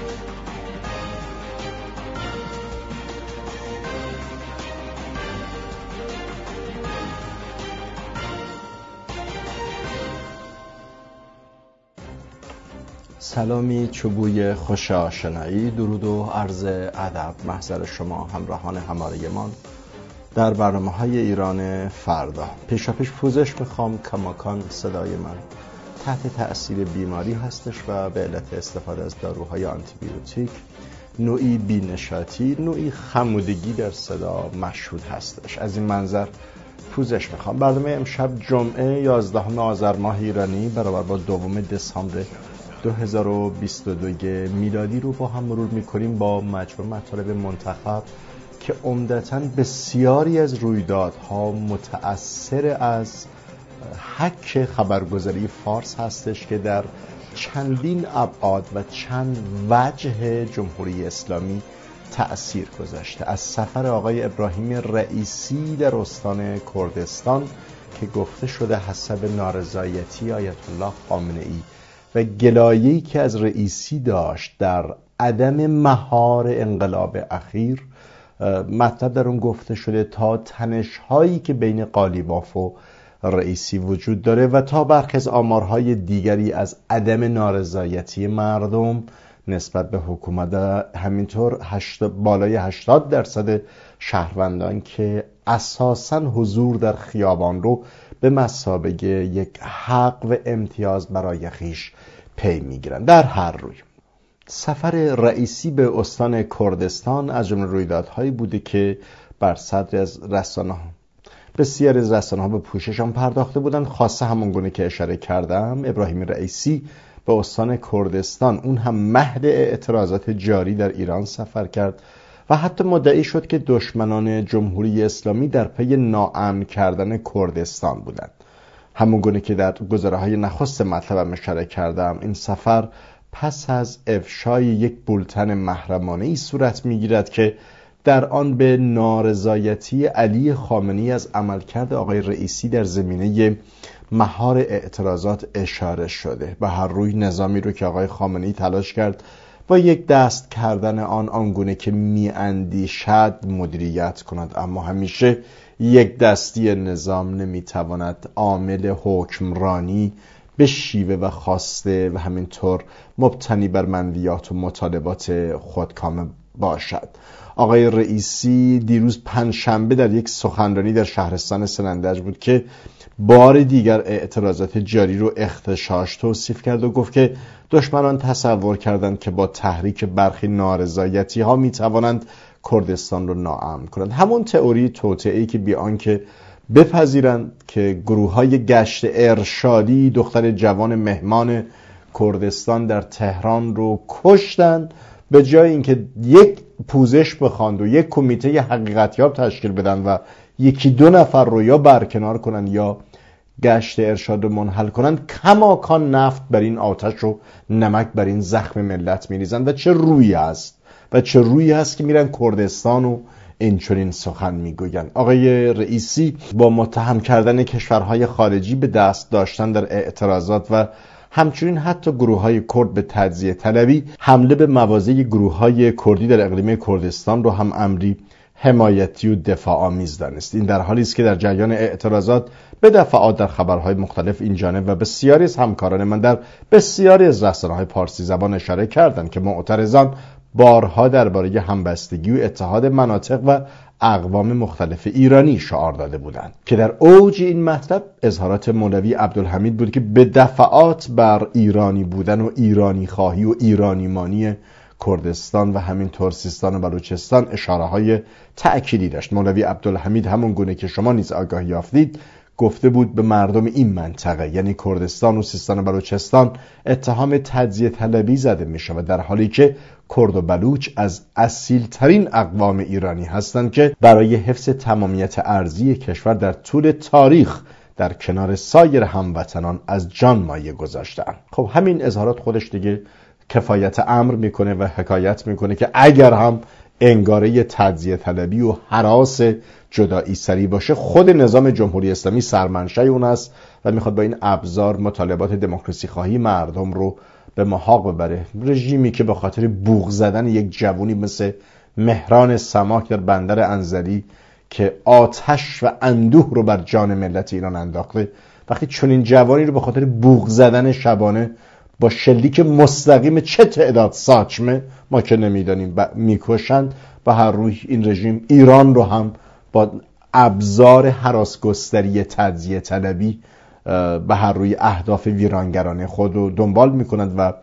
سلامی چوبوی خوش آشنایی، درود و عرض ادب محضر شما همراهان هماره‌مان در برنامه‌های ایران فردا. پیشاپیش پوزش میخوام، کماکان صدای من تحت تأثیر بیماری هستش و به علت استفاده از داروهای آنتیبیوتیک نوعی بینشاتی، نوعی خمودگی در صدا مشهود هستش. از این منظر پوزش میخوام. برنامه امشب جمعه 11 آذر ماه ایرانی برابر با 2 دسامبر 2022 میلادی رو با هم مرور میکنیم با مجموع مطالب منتخب که عمدتاً بسیاری از رویدادها متأثر از حک خبرگزاری فارس هستش که در چندین ابعاد و چند وجه جمهوری اسلامی تأثیر گذاشته. از سفر آقای ابراهیم رئیسی در استان کردستان که گفته شده حسب نارضایتی آیت الله خامنه‌ای و گلایه‌ای که از رئیسی داشت در عدم مهار انقلاب اخیر، مطلب در اون گفته شده تا تنش‌هایی که بین قالیباف و رئیسی وجود داره و تا برخی از آمارهای دیگری از عدم نارضایتی مردم نسبت به حکومت، همینطور بالای 80% شهروندان که اساساً حضور در خیابان رو به مثابه یک حق و امتیاز برای خیش پی میگیرن. در هر روی سفر رئیسی به استان کردستان از جمله رویدادهایی بوده که بر صدر از رسانه‌ها، بسیاری از رسانه‌ها به پوششان پرداخته بودند. خاصه همون گونه که اشاره کردم، ابراهیم رئیسی به استان کردستان، اون هم مهد اعتراضات جاری در ایران سفر کرد و حتی مدعی شد که دشمنان جمهوری اسلامی در پی ناامن کردن کردستان بودند. همون گونه که در گزاره‌های نخست مطلبم اشاره کردم، این سفر پس از افشای یک بولتن محرمانه‌ای صورت می‌گیرد که در آن به نارضایتی علی خامنه‌ای از عملکرد آقای رئیسی در زمینه مهار اعتراضات اشاره شده. به هر روی نظامی رو که آقای خامنه‌ای تلاش کرد با یک دست کردن آنگونه که می‌اندیشد مدیریت کند، اما همیشه یک دستی نظام نمی‌تواند عامل حکمرانی به شیوه و خواسته و همینطور مبتنی بر منویات و مطالبات خودکامه باشد. آقای رئیسی دیروز پنجشنبه در یک سخنرانی در شهرستان سنندج بود که بار دیگر اعتراضات جاری رو اغتشاش توصیف کرد و گفت که دشمنان تصور کردند که با تحریک برخی نارضایتی ها می توانند کردستان رو ناامن کنند. همون تئوری توطئه‌ای که بی آنکه بپذیرند که گروه‌های گشت ارشادی دختر جوان مهمان کردستان در تهران رو کشتند، به جای اینکه یک پوزش بخواند و یک کمیته حقیقتیاب تشکیل بدن و 1-2 نفر رو یا برکنار کنن یا گشت ارشاد رو منحل کنن، کماکان نفت بر این آتش و نمک بر این زخم ملت میریزن. و چه رویی هست که میرن کردستان و این چنین سخن میگوین. آقای رئیسی با متهم کردن کشورهای خارجی به دست داشتن در اعتراضات و همچنین حتی گروه‌های کرد به تجزیه طلبی، حمله به مواضع گروه‌های کردی در اقلیم کردستان رو هم امری حمایتی و دفاع آمیز دانست. این در حالی است که در جریان اعتراضات به دفعات در خبرهای مختلف این جانب و بسیاری از همکاران من در بسیاری از رسانه‌های پارسی زبان اشاره کردند که معترضان بارها درباره همبستگی و اتحاد مناطق و اقوام مختلف ایرانی شعار داده بودند که در اوج این مطلب اظهارات مولوی عبدالحمید بود که به دفعات بر ایرانی بودن و ایرانی خواهی و ایرانی مانی کردستان و همینطور سیستان و بلوچستان اشاره‌های تأکیدی داشت. مولوی عبدالحمید همون گونه که شما نیز آگاهی یافتید گفته بود به مردم این منطقه یعنی کردستان و سیستان و بلوچستان اتهام تجزیه طلبی زده می شود، در حالی که کرد و بلوچ از اصیلترین اقوام ایرانی هستند که برای حفظ تمامیت ارضی کشور در طول تاریخ در کنار سایر هموطنان از جان مایه گذاشتند. خب همین اظهارات خودش دیگه کفایت امر میکنه و حکایت میکنه که اگر هم انگاره تجزیه طلبی و هراس جدایی سری باشه، خود نظام جمهوری اسلامی سرمنشأ اون است و میخواد با این ابزار مطالبات دموکراسی خواهی مردم رو به محاق ببره. رژیمی که به خاطر بوق زدن یک جوونی مثل مهران سماک در بندر انزلی که آتش و اندوه رو بر جان ملت ایران انداخته، وقتی چنین جوانی رو به خاطر بوق زدن شبانه با شلیک مستقیم چه تعداد ساچمه ما که نمیدانیم میکشند، و هر روی این رژیم ایران رو هم با ابزار هراسگستری تجزیه طلبی به هر روی اهداف ویرانگرانه خود رو دنبال میکنند و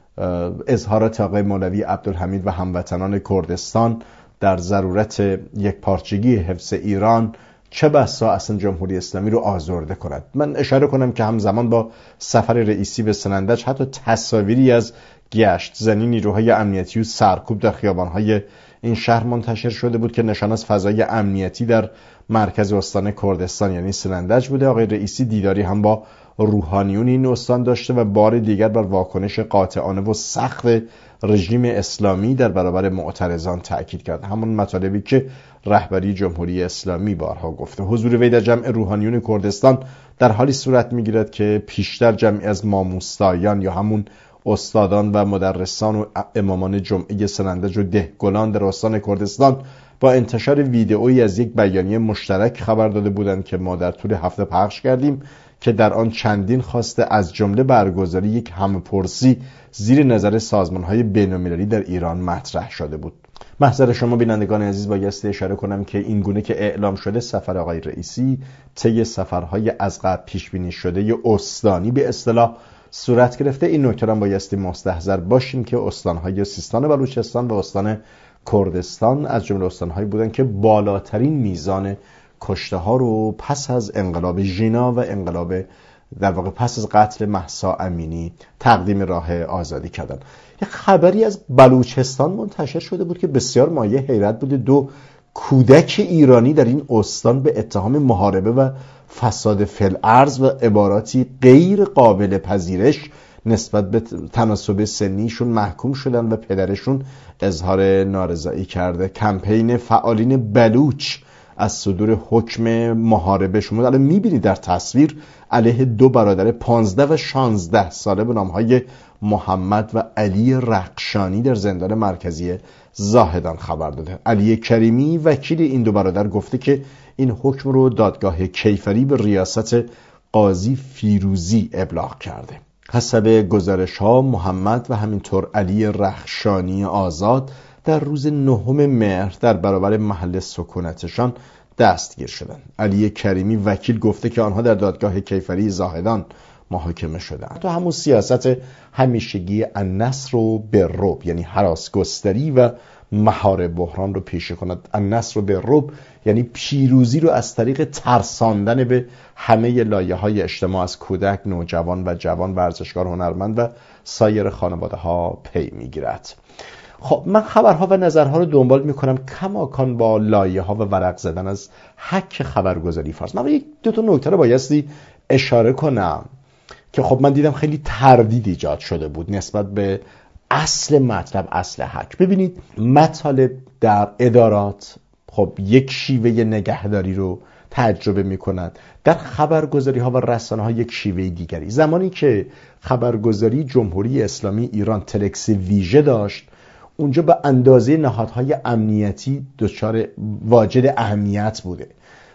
اظهارات آقای مولوی عبدالحمید و هموطنان کردستان در ضرورت یک پارچگی حفظ ایران چه بسا اصلا جمهوری اسلامی رو آزرده کند. من اشاره کنم که همزمان با سفر رئیسی به سنندج حتی تصاویری از گشت زنی نیروهای امنیتی و سرکوب در خیابان‌های این شهر منتشر شده بود که نشان از فضای امنیتی در مرکز استان کردستان یعنی سنندج بوده. آقای رئیسی دیداری هم با روحانیون این استان داشته و بار دیگر بر واکنش قاطعانه و سخت رژیم اسلامی در برابر معترضان تأکید کرد، همون مطالبی که رهبری جمهوری اسلامی بارها گفته. حضور وی در جمع روحانیون کردستان در حالی صورت میگیرد که پیشتر جمعی از ماموستایان یا همون استادان و مدرسان و امامان جمعه سنندج و دهگلان در استان کردستان با انتشار ویدئویی از یک بیانیه مشترک خبر داده بودند که ما در طول هفته پخش کردیم که در آن چندین خواسته از جمله برگزاری یک همه‌پرسی زیر نظر سازمان‌های بین‌المللی در ایران مطرح شده بود. محضر شما بینندگان عزیز بایستی اشاره کنم که این گونه که اعلام شده سفر آقای رئیسی طی سفرهای از قبل پیش بینی شده استانی به اصطلاح صورت گرفته. این نکته را بایستی مستحضر باشیم که استان‌های سیستان و بلوچستان و استان کردستان از جمله استان‌هایی بودند که بالاترین میزان کشته ها رو پس از انقلاب ژینا و انقلاب در واقع پس از قتل مهسا امینی تقدیم راه آزادی کردن. یک خبری از بلوچستان منتشر شده بود که بسیار مایه حیرت بوده. 2 کودک ایرانی در این استان به اتهام محاربه و فساد فی الارض و عباراتی غیر قابل پذیرش نسبت به تناسب سنیشون محکوم شدن و پدرشون اظهار نارضایی کرده. کمپین فعالین بلوچ از صدور حکم محاربه شما الان میبینید در تصویر علیه 2 برادر 15 و 16 ساله به نامهای محمد و علی رخشانی در زندان مرکزی زاهدان خبر داده. علی کریمی وکیل این 2 برادر گفته که این حکم رو دادگاه کیفری به ریاست قاضی فیروزی ابلاغ کرده. حسب گزارش ها محمد و همینطور علی رخشانی آزاد در روز 9 مهر در برابر محل سکونتشان دستگیر شدند. علی کریمی وکیل گفته که آنها در دادگاه کیفری زاهدان محاکمه شدند. تو همون سیاست همیشگی النصر و بالرعب یعنی هراسگستری و مهار بحران رو پیشه کند. النصر و بالرعب یعنی پیروزی رو از طریق ترساندن به همه لایه‌های اجتماع از کودک، نوجوان و جوان، ورزشکار، هنرمند و سایر خانواده ها پی میگیرد. خب من خبرها و نظرها رو دنبال میکنم کماکان با لایه ها و ورق زدن از حک خبرگزاری فارس. من یک 2 نکته رو بایستی اشاره کنم که خب من دیدم خیلی تردید ایجاد شده بود نسبت به اصل مطلب، اصل حک. ببینید مطالب در ادارات خب یک شیوه نگهداری رو تجربه میکنند، در خبرگزاری ها و رسانه ها یک شیوه دیگری. زمانی که خبرگزاری جمهوری اسلامی ایران تلکس ویژه داشت اونجا به اندازه نهادهای امنیتی دچار واجد اهمیت بوده.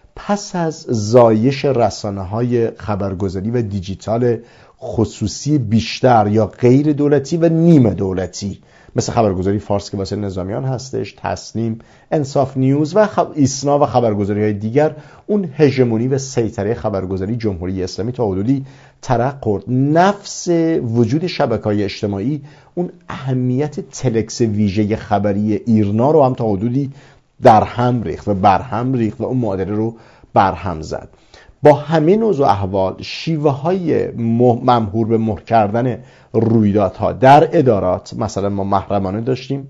پس از زایش رسانه‌های خبرگزاری و دیجیتال خصوصی بیشتر یا غیر دولتی و نیمه دولتی مثل خبرگزاری فارس که واسه نظامیان هستش، تصنیم، انصاف نیوز و ایسنا و خبرگزاری‌های دیگر، اون هژمونی و سیطره خبرگزاری جمهوری اسلامی تا حدودی ترقه خورد. نفس وجود شبکه‌های اجتماعی اون اهمیت تلکس ویژه خبری ایرنا رو هم تا حدودی در هم ریخت و برهم ریخت و اون معادله رو برهم زد. با همه نوع احوال شیوه های ممحور به مهر کردن رویدادها در ادارات، مثلا ما محرمانه داشتیم،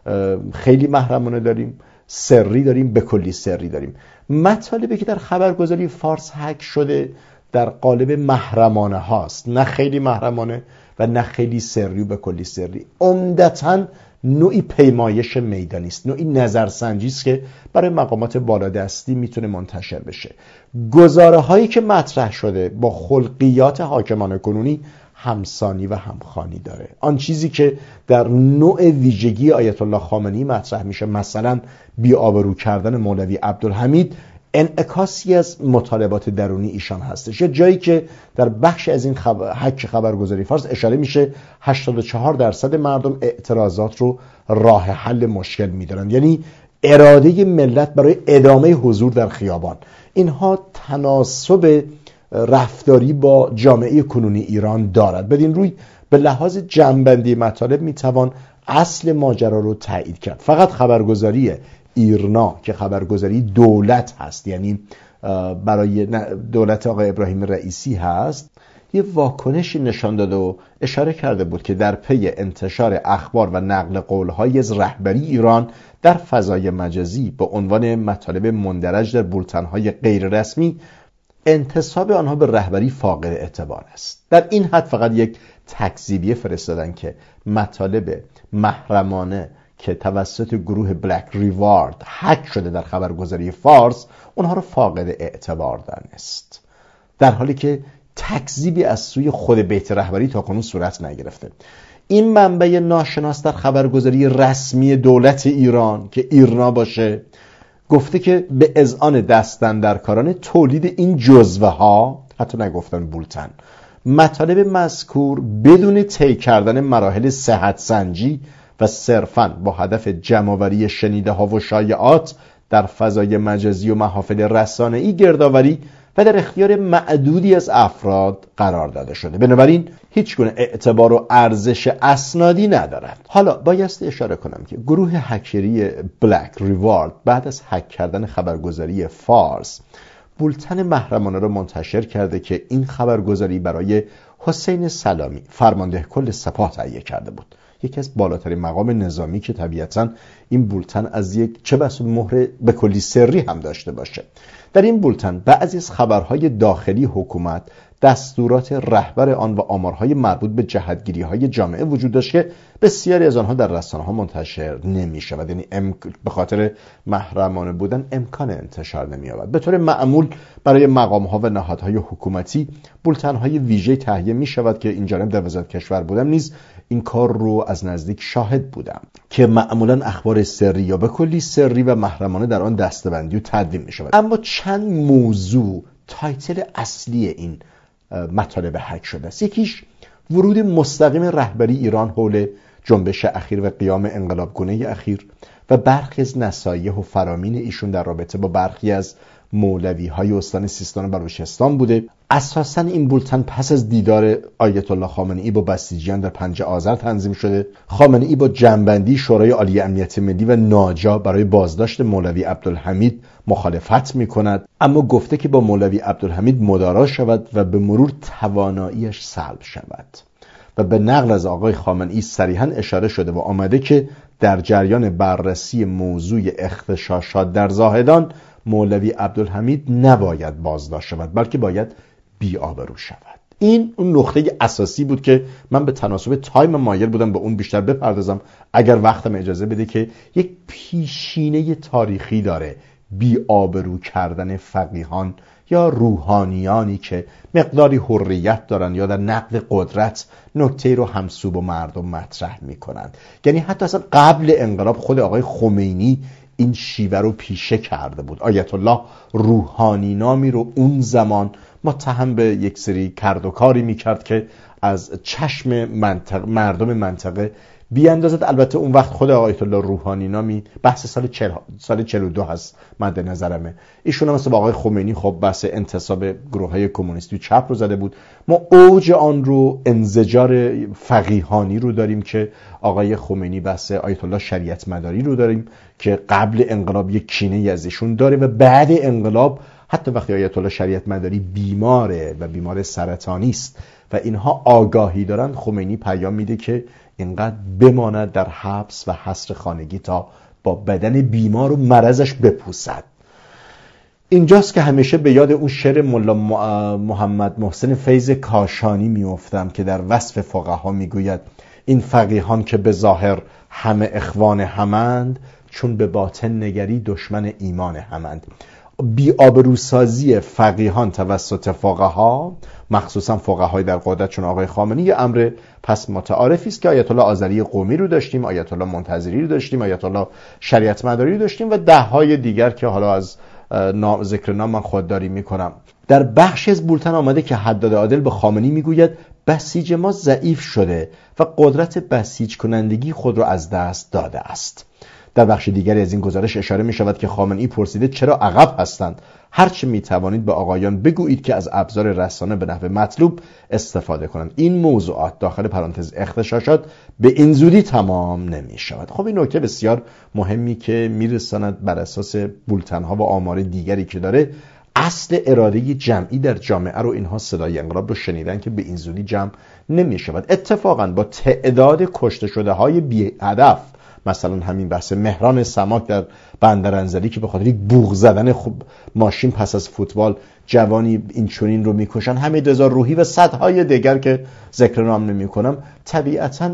خیلی محرمانه داریم، سری داریم، به کلی سری داریم. مطالبی که در خبرگزاری فارس هک شده در قالب محرمانه هاست، نه خیلی محرمانه و نه خیلی سری و به کلی سری. عمدتاً نوعی پیمایش میدانی است، نوعی نظرسنجی است که برای مقامات بالادستی میتونه منتشر بشه. گزاره هایی که مطرح شده با خلقیات حاکمان کنونی همسانی و همخوانی داره. آن چیزی که در نوع ویژگی آیت الله خامنه‌ای مطرح میشه، مثلا بی‌آبرو کردن مولوی عبدالحمید، انعکاسی از مطالبات درونی ایشان هستش. یه جایی که در بخش از این حک خبرگزاری فارس اشاره میشه 84% مردم اعتراضات رو راه حل مشکل میدارن، یعنی اراده ملت برای ادامه حضور در خیابان. اینها تناسب رفتاری با جامعه کنونی ایران دارد. بدین روی به لحاظ جمع‌بندی مطالب میتوان اصل ماجرا رو تایید کرد. فقط خبرگزاری ایرنا که خبرگزاری دولت هست، یعنی برای دولت آقای ابراهیم رئیسی هست، یه واکنشی نشان داده و اشاره کرده بود که در پی انتشار اخبار و نقل قول‌های از رهبری ایران در فضای مجازی به عنوان مطالب مندرج در بولتن‌های غیر رسمی، انتساب آنها به رهبری فاقد اعتبار است. در این حد فقط یک تکذیبیه فرستادن که مطالب محرمانه که توسط گروه بلک ریوارد هک شده در خبرگزاری فارس، اونها رو فاقد اعتبار دانست، در حالی که تکذیبی از سوی خود بیت رهبری تا کنون صورت نگرفته. این منبع ناشناس در خبرگزاری رسمی دولت ایران که ایرنا باشه گفته که به اذعان دستاندرکاران تولید این جزوه ها، حتی نگفتن بولتن، مطالب مذکور بدون طی کردن مراحل صحت سنجی و صرفاً با هدف جمع‌آوری شنیده ها و شایعات در فضای مجازی و محافل رسانه‌ای گردآوری و در اختیار معدودی از افراد قرار داده شده. بنابراین هیچ گونه اعتبار و ارزش اسنادی ندارد. حالا بایستی اشاره کنم که گروه هکری بلک ریوارد بعد از هک کردن خبرگزاری فارس، بولتن محرمانه را منتشر کرده که این خبرگزاری برای حسین سلامی فرمانده کل سپاه تهیه کرده بود، یکی از بالاترین مقام نظامی که طبیعتاً این بولتن از یک چه بسا مهر به کلی سری هم داشته باشه. در این بولتن بعضی از خبرهای داخلی حکومت، دستورات رهبر آن و آمارهای مربوط به جهتگیری‌های جامعه وجود داشت که بسیاری از آنها در رسانه‌ها منتشر نمی‌شود، یعنی به خاطر محرمانه بودن امکان انتشار نمی‌یابد. به طور معمول برای مقام‌ها و نهادهای حکومتی بولتن‌های ویژه تهیه می‌شود که این جانب در وزارت کشور بودم نیز این کار رو از نزدیک شاهد بودم که معمولاً اخبار سری یا به کلی سری و محرمانه در آن دسته‌بندی و تدوین می‌شود. اما چند موضوع تایتل اصلی این مطالب هک شده است. یکیش ورود مستقیم رهبری ایران حول جنبش اخیر و قیام انقلابگونه اخیر و برخی از نصایح و فرامین ایشون در رابطه با برخی از مولوی‌های استان سیستان و بلوچستان بوده. اساساً این بولتن پس از دیدار آیت الله خامنه‌ای با بسیجیان در 5 آذر تنظیم شده. خامنه‌ای با جنبندی شورای عالی امنیت ملی و ناجا برای بازداشت مولوی عبدالحمید مخالفت می‌کند، اما گفته که با مولوی عبدالحمید مدارا شود و به مرور تواناییش سلب شود. و به نقل از آقای خامنه‌ای صریحاً اشاره شده و آمده که در جریان بررسی موضوع اغتشاشات در زاهدان مولوی عبدالحمید نباید بازداشت شود، بلکه باید بی‌آبرو شود. این اون نقطه اساسی بود که من به تناسب تایم مایل بودم به اون بیشتر بپردازم، اگر وقتم اجازه بده، که یک پیشینه تاریخی داره بی‌آبرو کردن فقیهان یا روحانیانی که مقداری حریت دارن یا در نقد قدرت نکته رو همسو با مردم مطرح میکنن. یعنی حتی اصلا قبل انقلاب خود آقای خمینی این شیوه رو پیشه کرده بود. آیت الله روحانی نامی رو اون زمان متهم به یک سری کرد و کاری میکرد که از چشم مردم منطقه بیاندازد. البته اون وقت خود آیت الله روحانی نامی بحث سال 42 هست مد نظرمه. ایشون هم مثل آقای خمینی خب بحث انتصاب گروه‌های کمونیستی و چپ رو زده بود. ما اوج آن رو انزجار فقیهانی رو داریم که آقای خمینی بحث آیت الله شریعت مداری رو داریم که قبل انقلاب یک کینه از ایشون داره و بعد انقلاب حتی وقتی آیت الله شریعت مداری بیماره و بیمار سرطانی است و اینها آگاهی دارن، خمینی پیام میده که اینقدر بماند در حبس و حصر خانگی تا با بدن بیمار و مرضش بپوسد. اینجاست که همیشه به یاد اون شعر ملا محمد محسن فیض کاشانی میافتم که در وصف فقها میگوید این فقیهان که به ظاهر همه اخوان همند، چون به باطن نگری دشمن ایمان همند. بی‌آبروسازی فقیهان توسط فقها، مخصوصا فقهای در قدرت چون آقای خامنه‌ای، یه امر پس متعارفی است که آیت الله آذری قمی رو داشتیم، آیت الله منتظری رو داشتیم، آیت الله شریعت مداری رو داشتیم و ده‌های دیگر که حالا از ذکر نام من خودداری میکنم. در بخشی از بولتن آمده که حداد عادل به خامنه‌ای میگوید بسیج ما ضعیف شده و قدرت بسیج کنندگی خود را از دست داده است. در بخش دیگری از این گزارش اشاره می شود که خامنه‌ای پرسیده چرا عقب هستند؟ هرچه می توانید به آقایان بگویید که از ابزار رسانه به نحو مطلوب استفاده کنند. این موضوعات داخل پرانتز اغتشاشات به این زودی تمام نمی شود. خب این نکته بسیار مهمی که می رساند بر اساس بولتن ها و آمار دیگری که داره اصل اراده جمعی در جامعه رو اینها صدای انقلاب رو شنیدن که به این زودی جمع نمی شود. اتفاقا با تعداد کشته شده های بی هدف، مثلا همین بحث مهران سماک در بندرانزلی که به خاطر یک بوق زدن خوب ماشین پس از فوتبال جوانی این چنین رو میکشن، حمید رضا روحی و صدهای دیگر که ذکر نام نمیکنم، طبیعتاً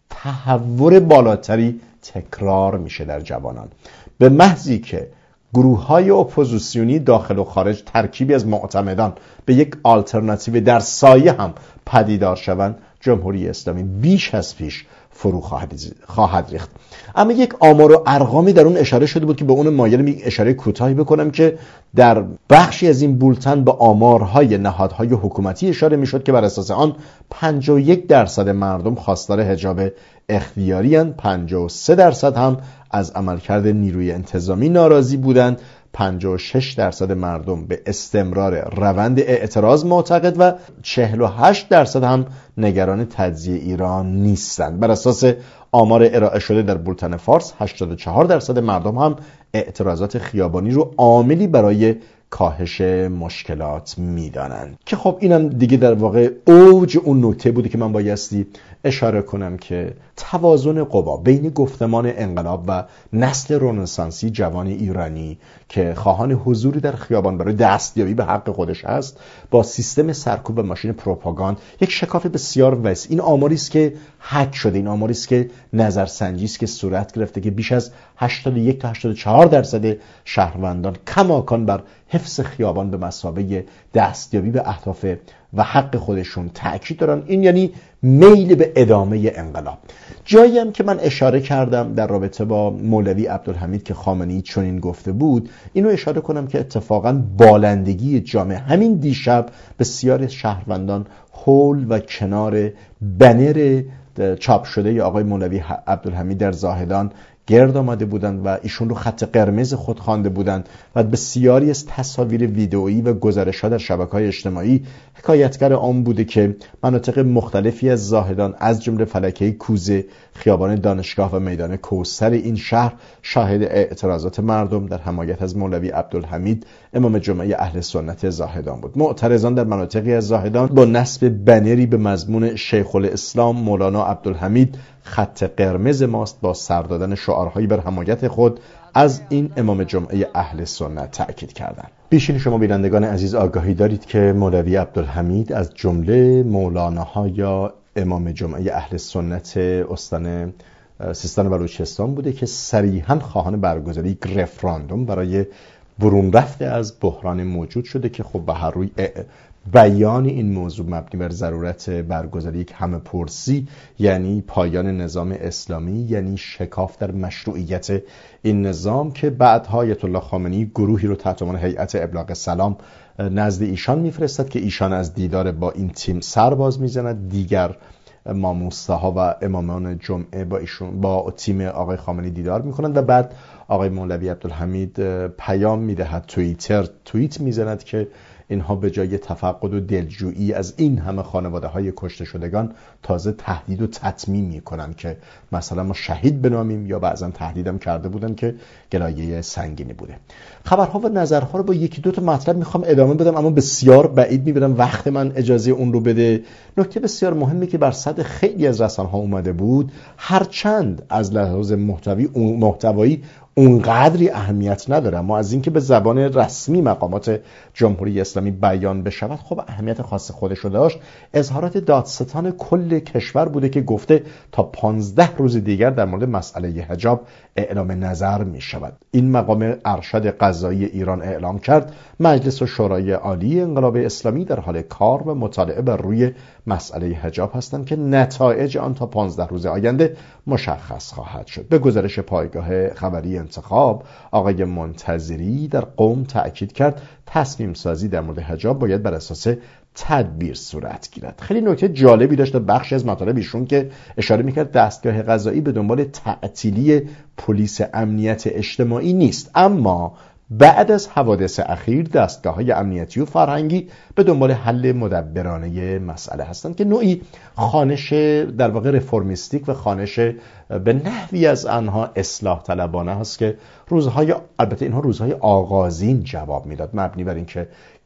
تحور بالاتری تکرار میشه در جوانان. به محضی که گروه‌های اپوزیسیونی داخل و خارج ترکیبی از معتمدان به یک آلترناتیو در سایه هم پدیدار شوند، جمهوری اسلامی بیش از پیش فرو خواهد ریخت. اما یک آمار و ارقامی در اون اشاره شده بود که به اون مایل اشاره کوتاهی بکنم که در بخشی از این بولتن به آمارهای نهادهای حکومتی اشاره میشد که بر اساس آن 51% مردم خواستار حجاب اختیاری اند، 53% هم از عملکرد نیروی انتظامی ناراضی بودند، 56% مردم به استمرار روند اعتراض معتقد و 48% هم نگران تجزیه ایران نیستند. بر اساس آمار ارائه شده در بولتن فارس 84% مردم هم اعتراضات خیابانی رو عاملی برای کاهش مشکلات میدانند که خب اینم دیگه در واقع اوج اون نکته بودی که من بایستی اشاره کنم که توازن قوا بین گفتمان انقلاب و نسل رنسانسی جوان ایرانی که خواهان حضوری در خیابان برای دستیابی به حق خودش است با سیستم سرکوب و ماشین پروپاگاند یک شکاف بسیار وسیع. این آماری است که حک شده، این آماری است که نظرسنجی است که صورت گرفته که بیش از 81 تا 84% شهروندان کماکان بر حفظ خیابان به مثابه دستیابی به اهداف و حق خودشون تأکید دارن. این یعنی میل به ادامه انقلاب. جایی هم که من اشاره کردم در رابطه با مولوی عبدالحمید که خامنه‌ای چنین گفته بود، اینو اشاره کنم که اتفاقا بالندگی جامعه همین دیشب بسیار شهروندان حول و کنار بنر چاپ شده یا آقای مولوی عبدالحمید در زاهدان گرد آمده بودند و ایشون رو خط قرمز خود خوانده بودند و بسیاری از تصاویر ویدئویی و گزارش‌ها در شبکه‌های اجتماعی حکایتگر آن بوده که مناطق مختلفی از زاهدان از جمله فلکه کوزه، خیابان دانشگاه و میدان کوثر این شهر شاهد اعتراضات مردم در حمایت از مولوی عبدالحمید امام جمعه اهل سنت زاهدان بود. معترضان در مناطقی از زاهدان با نصب بنری به مضمون شیخ الاسلام مولانا عبدالحمید خط قرمز ماست با سر دادن شعارهایی بر حمایت خود از این امام جمعه اهل سنت تأکید کردند. بیشین شما بینندگان عزیز آگاهی دارید که مولوی عبدالحمید از جمله مولاناها یا امام جمعه اهل سنت استان سیستان و بلوچستان بوده که صریحاً خواهان برگزاری رفراندوم برای برون رفته از بحران موجود شده که خب به هر روی بیان این موضوع مبنی بر ضرورت برگزاری یک همه پرسی یعنی پایان نظام اسلامی، یعنی شکاف در مشروعیت این نظام که بعدها آیت الله خامنه‌ای گروهی رو تحت عنوان هیئت ابلاغ سلام نزد ایشان میفرستد که ایشان از دیدار با این تیم سر باز میزند. دیگر ماموستاها و امامان جمعه با ایشون با تیم آقای خامنه‌ای دیدار میکنند و بعد آقای مولوی عبدالحمید پیام میدهد، توییت میزند که اینها به جای تفقد و دلجویی از این همه خانواده های کشته شدگان تازه تهدید و تطمیم میکنن که مثلا ما شهید بنامیم، یا بعضا تهدیدم کرده بودن که گلایه سنگینی بوده. خبرها و نظرها رو با یکی دو تا مطلب میخوام ادامه بدم اما بسیار بعید میبرم وقت من اجازه اون رو بده. نکته بسیار مهمی که بر صد خیلی از رسانه‌ها اومده بود، هرچند از لحاظ محتوایی اونقدری اهمیت نداره. ما از اینکه به زبان رسمی مقامات جمهوری اسلامی بیان بشود خب اهمیت خاص خودشو داشت. اظهارات دادستان کل کشور بوده که گفته تا 15 روز دیگر در مورد مسئله حجاب اعلام نظر می شود. این مقام ارشد قضایی ایران اعلام کرد مجلس و شورای عالی انقلاب اسلامی در حال کار و مطالعه بر روی مسئله حجاب هستند که نتایج آن تا 15 روز آینده مشخص خواهد شد. به گزارش پایگاه خبری انتخاب آقای منتظری در قم تأکید کرد تصمیم سازی در مورد حجاب باید بر اساس تدبیر صورت گیرد. خیلی نکته جالبی داشت بخشی از مطالب ایشون که اشاره میکرد دستگاه قضایی به دنبال تعطیلی پلیس امنیت اجتماعی نیست، اما بعد از حوادث اخیر دستگاه‌های امنیتی و فرهنگی به دنبال حل مدبرانه مسئله هستند که نوعی خوانش در واقع رفرمیستیک و خوانش به نحوی از آنها اصلاح طلبانه هست که البته اینها روزهای آغازین جواب میداد، مبنی بر اینکه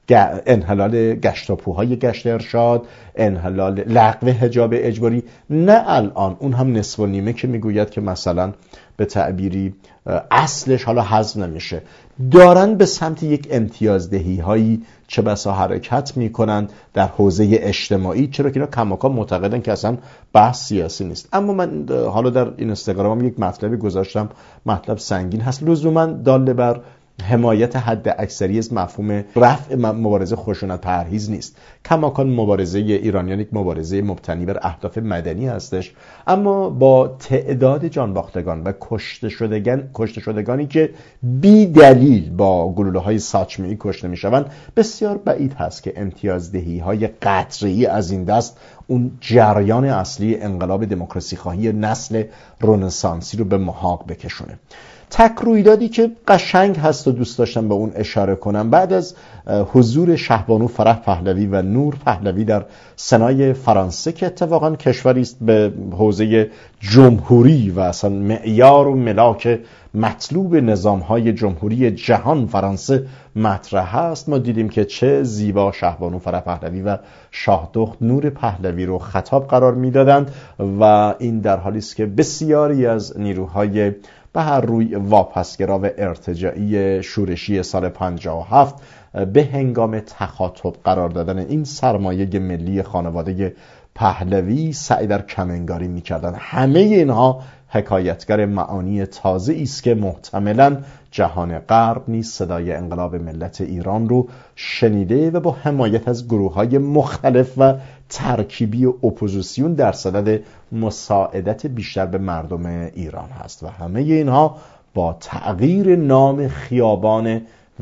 انحلال گشتاپوهای گشت ارشاد، انحلال لغو حجاب اجباری، نه الان اون هم نصف و نیمه که میگوید که مثلا به تعبیری اصلش حالا حذف نمیشه، دارن به سمت یک امتیازدهی هایی چه بسا حرکت میکنن در حوزه اجتماعی، چرا که اینا کماکان معتقدن که اصلا بحث سیاسی نیست. اما من حالا در اینستاگرامم یک مطلبی گذاشتم، مطلب سنگین هست، لزوما دال بر حمایت حد اکثری از مفهوم رفع مبارزه خشونت پرهیز نیست. کماکان مبارزه ایرانیان یک مبارزه مبتنی بر اهداف مدنی هستش، اما با تعداد جانباختگان و کشته شدگانی که بی دلیل با گلوله‌های ساچمه‌ای کشته میشوند بسیار بعید هست که امتیازدهی‌های قطعی از این دست اون جریان اصلی انقلاب دموکراسی خواهی نسل رنسانسی رو به محاق بکشونه. تک رویدادی که قشنگ هست و دوست داشتم به اون اشاره کنم، بعد از حضور شهبانو فرح پهلوی و نور پهلوی در سنای فرانسه که اتفاقا کشوری است به حوزه جمهوری و اصلا معیار و ملاک مطلوب نظام‌های جمهوری جهان فرانسه مطرح است، ما دیدیم که چه زیبا شهبانو فرح پهلوی و شاهدخت نور پهلوی رو خطاب قرار میدادند و این در حالی است که بسیاری از نیروهای به هر روی واپسگرا و ارتجاعی شورشی سال 57 به هنگام تخاطب قرار دادن این سرمایه ملی خانواده پهلوی سعی در کمنگاری می‌کردند. همه اینها حکایتگر معانی تازه است که محتملاً جهان غرب نیز صدای انقلاب ملت ایران رو شنیده و با حمایت از گروه‌های مختلف و ترکیبی و اپوزیسیون در صدد مساعدت بیشتر به مردم ایران هست و همه اینها با تغییر نام خیابان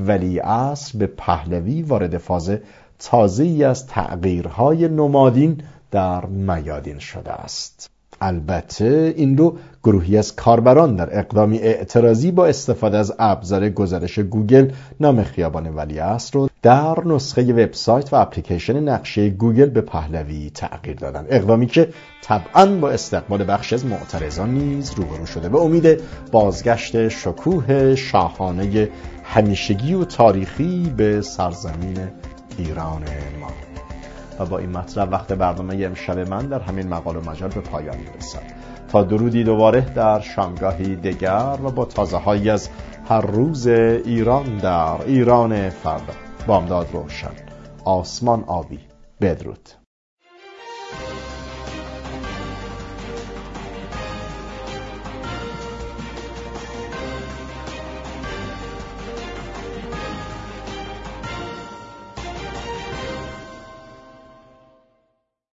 ولیعصر به پهلوی وارد فاز تازه‌ای از تغییرهای نمادین در میادین شده است. البته این رو گروهی از کاربران در اقدامی اعتراضی با استفاده از ابزار گزارش گوگل نام خیابان ولیعصر رو در نسخه وبسایت و اپلیکیشن نقشه گوگل به پهلوی تغییر دادن، اقدامی که طبعاً با استقبال بخش از معترضان نیز روبرو شده به امید بازگشت شکوه شاهانه همیشگی و تاریخی به سرزمین ایران ما. و با این مطلب وقت برنامه امشب من در همین مقال و مجال به پایان میرسد. تا درودی دوباره در شامگاهی دیگر و با تازه‌هایی از هر روز ایران در ایران فردا. بامداد روشن، آسمان آبی. بدرود.